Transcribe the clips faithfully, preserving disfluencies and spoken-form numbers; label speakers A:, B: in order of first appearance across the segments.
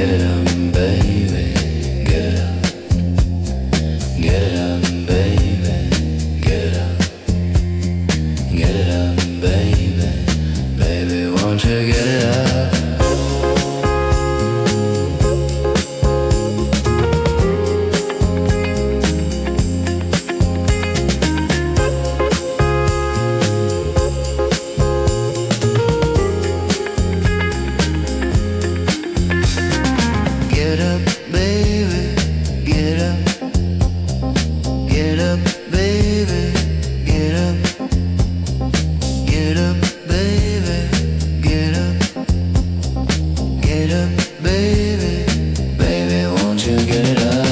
A: Get it up, baby. Get it up. Get it up, baby. Get it up. Get it up, baby. Baby, won't you get it up? Get up, baby, get up. Get up, baby, get up. Get up, baby, get up. Get up, baby, baby, won't you get it up?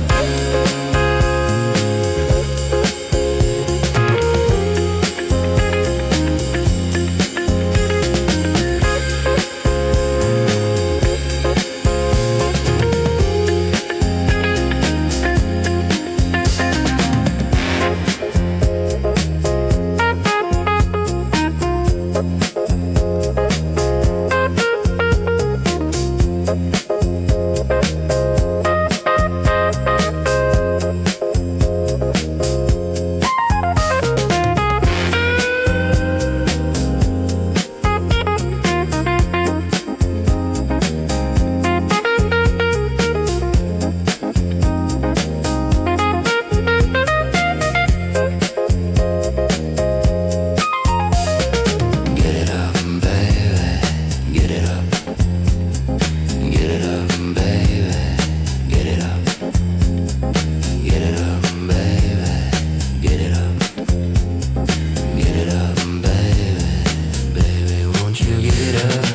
A: Get it up, baby, get it up. Get it up, baby, get it up. Get it up, baby, get it up. Get it up, baby, baby, won't you get it up?